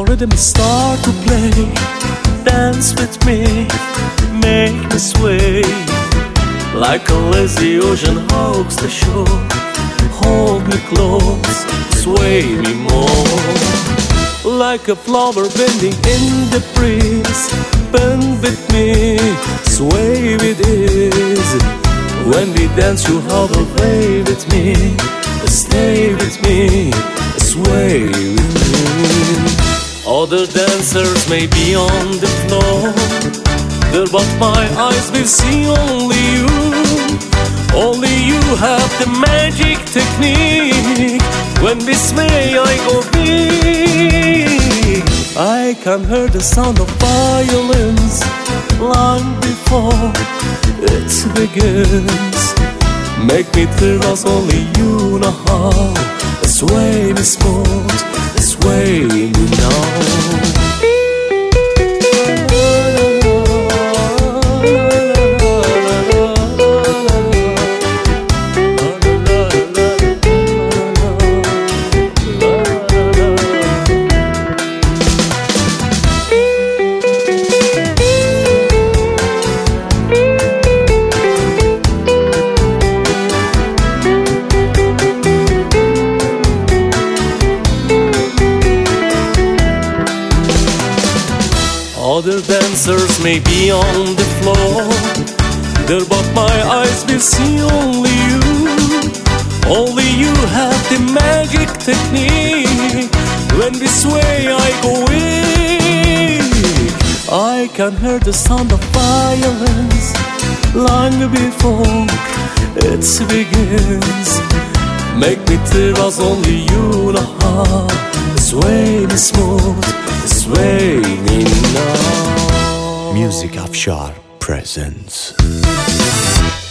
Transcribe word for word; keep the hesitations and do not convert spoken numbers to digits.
rhythm start to play, dance with me, make me sway. Like a lazy ocean hugs the shore, hold me close, sway me more. Like a flower bending in the breeze, bend with me, sway with ease. When we dance you hover, play with me, stay with me, sway with me. Other dancers may be on the floor, there but my eyes will see only you. Only you have the magic technique. When we sway I go big. I can hear the sound of violins long before it begins. Make me thrill as only you know how. Sway me smooth, sway me now. Other dancers may be on the floor, there but my eyes will see only you. Only you have the magic technique. When we sway I go weak. I can hear the sound of violence long before it begins. Make me thrill as only you know how. Sway me smooth, sway me now. Music Afshar presents